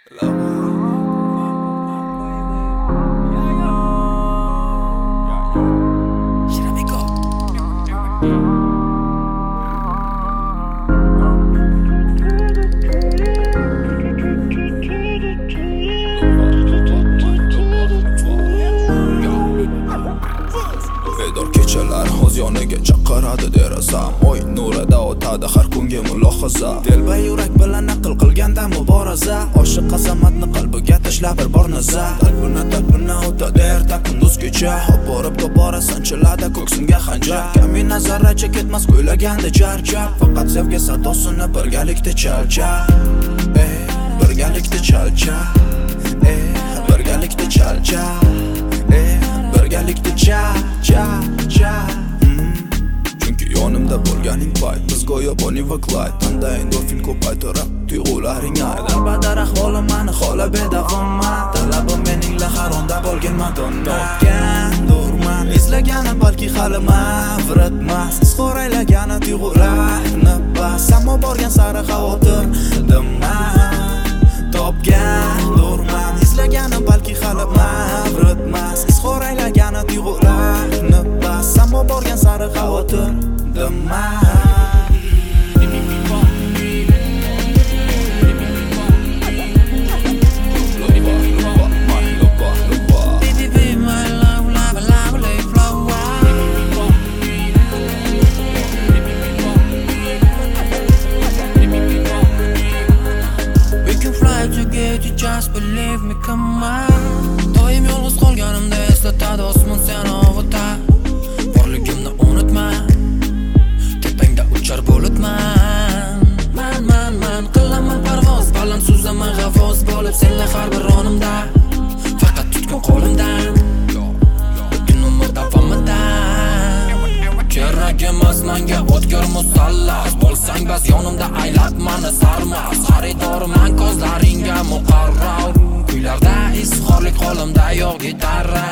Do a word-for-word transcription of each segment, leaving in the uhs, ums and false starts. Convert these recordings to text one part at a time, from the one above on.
Bedor kechalar o'z yoniga chaqiradi derazam. Oy nurida o'tadi har kunga mulohaza. Telba yurak bilan aql qilganda muboraza. Oshiq qasamatni qalbiga tashlab bir bor nazar. Talpina talpina o'tadi erta kunduz kecha. Hop borib tobora sanchiladi ko'ksimga xanjar. Kamina zarracha ketmas ko'ylaganda charchab. Faqat sevgi sadosini birgalikda chalchab. Ey, birgalikda chalchab. Ey, birgalikda chalchab. Ey, birgalikda cha cha cha Chunki yonimda bo'lganing payt biz go'yo Bonnie va Clyde. Tanda endorfin ko'paytirib tuyg'ularing aydan badar ahvolim mani xola bedavomman. Talabim mening laharonda bo'lgan Madonna. Topgandurman izlagani balki hali mavridmas. Izhor aylagani tuyg'ularni bas. Ammo borgan sari xavotirdaman. Topgandurman izlagani balki hali mavridmas. Izhor aylagani tuyg'ularni bas. Ammo borgan sari xavotirdaman. Just believe me, come on. Doim yolg'iz qolganimda eslatadi osmon seni ovita. Borligimni unutma, tepangda uchar bulutman. Man man man qilaman parvoz, baland suzaman g'avoz bo'lib senlar har bir onimda. Faqat tutqun qo'limdan, butun umr davomida. Kerak emas menga o'tkir musallas. Bo'lsang bas yonimda aylab mani sarmas. Xaridorman ko'zlaringga muqarrar. Kuylarda izhorlik qo'limda yo'q gitarra.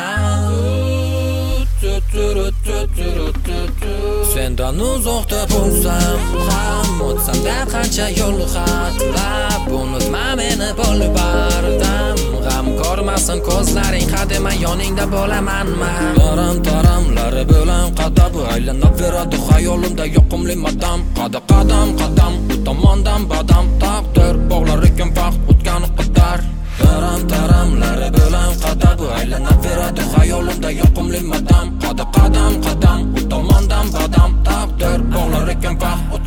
Sendan uzoqda bo'lsam ham o'tsam deb qancha yo'l xatlab. Unutma meni bo'lib bardam. G'am ko'rmasin ko'zlaring, hadema yoningda bo'lamanman. Taram taramlari bilan qadab aylanib beradi xayolimda yoqimli madam. Qada qadam qadam u tomondan badam. Taqdir bog'lar ekan vaqt o'tgan qadar. Taram taramlari bilan qadab aylanib beradi xayolimda yoqimli madam. Qada qadam qadam u tomondan badam. Taqdir bog'lar ekan vaqt